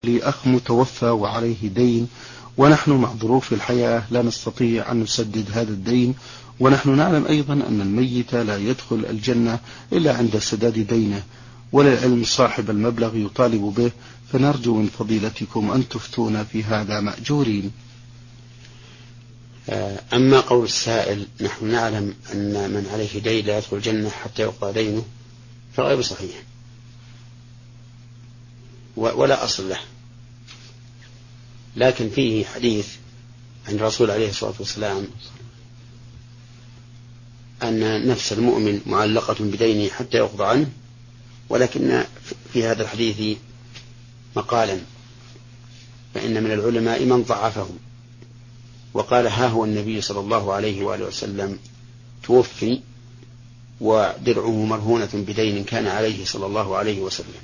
لي أخ متوفى وعليه دين، ونحن مع ظروف الحياة لا نستطيع أن نسدد هذا الدين، ونحن نعلم أيضا أن الميت لا يدخل الجنة إلا عند سداد دينه، وللعلم صاحب المبلغ يطالب به، فنرجو من فضيلتكم أن تفتونا في هذا مأجورين. أما قول السائل نحن نعلم أن من عليه دين لا يدخل الجنة حتى يقضى دينه، فغير صحيح ولا أصل له، لكن فيه حديث عن الرسول عليه الصلاة والسلام أن نفس المؤمن معلقة بدينه حتى يقضى عنه، ولكن في هذا الحديث مقالا، فإن من العلماء من ضعفه وقال ها هو النبي صلى الله عليه وآله وسلم توفي ودرعه مرهونة بدين كان عليه صلى الله عليه وسلم.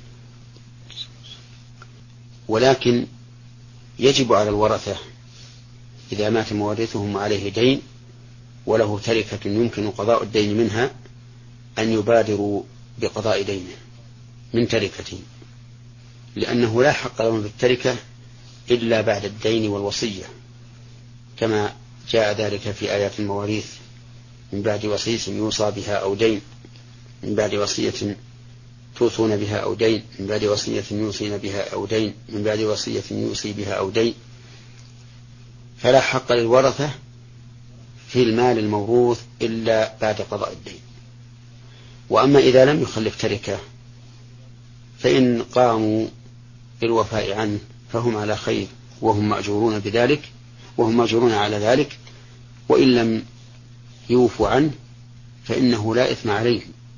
ولكن يجب على الورثة إذا مات مورثهم عليه دين وله تركة يمكن قضاء الدين منها أن يبادروا بقضاء دينه من تركته، لأنه لا حق لهم في التركة إلا بعد الدين والوصية، كما جاء ذلك في آيات المواريث: من بعد وصية يوصى بها أو دين، من بعد وصية توصون بها أو دين، من بعد وصية يوصين بها أو دين، من بعد وصية يوصي بها أو دين. فلا حق للورثة في المال الموروث إلا بعد قضاء الدين. وأما إذا لم يخلف تركة فإن قاموا بالوفاء عنه فهم على خير وهم مأجورون بذلك، وهم مأجورون على ذلك، وإن لم يوفوا عنه فإنه لا إثم عليه.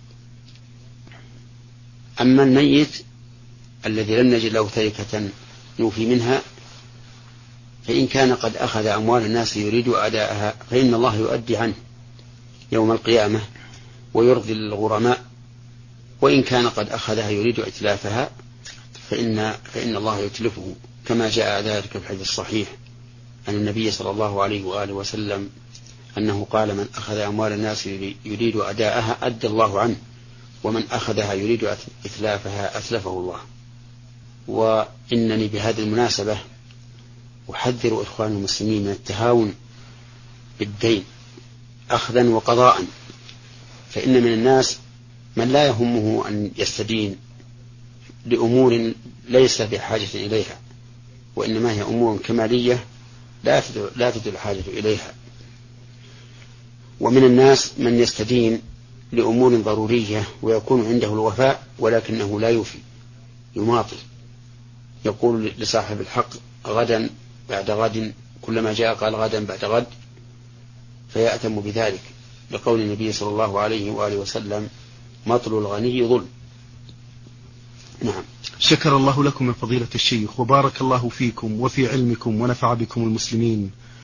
أما الميت الذي لم نجد له تركة يوفي منها، فإن كان قد أخذ أموال الناس يريد أداءها فإن الله يؤدي عنه يوم القيامة ويرضي الغرماء، وإن كان قد أخذها يريد إتلافها فإن الله يتلفه، كما جاء ذلك في الحديث الصحيح عن النبي صلى الله عليه وآله وسلم أنه قال: من أخذ أموال الناس يريد أداءها أدى الله عنه، ومن أخذها يريد إتلافها أتلفه الله. وإنني بهذه المناسبة أحذر إخوان المسلمين من التهاون بالدين أخذا وقضاء، فإن من الناس من لا يهمه أن يستدين لأمور ليس بحاجة إليها، وإنما هي أمور كمالية لا تدل الحاجة إليها. ومن الناس من يستدين لأمور ضرورية ويكون عنده الوفاء ولكنه لا يوفي، يماطل، يقول لصاحب الحق غدا بعد غد، كلما جاء قال غدا بعد غد، فيأتم بذلك، لقول النبي صلى الله عليه وآله وسلم: مطل الغني ظلم. نعم. شكر الله لكم من فضيلة الشيخ، وبارك الله فيكم وفي علمكم ونفع بكم المسلمين.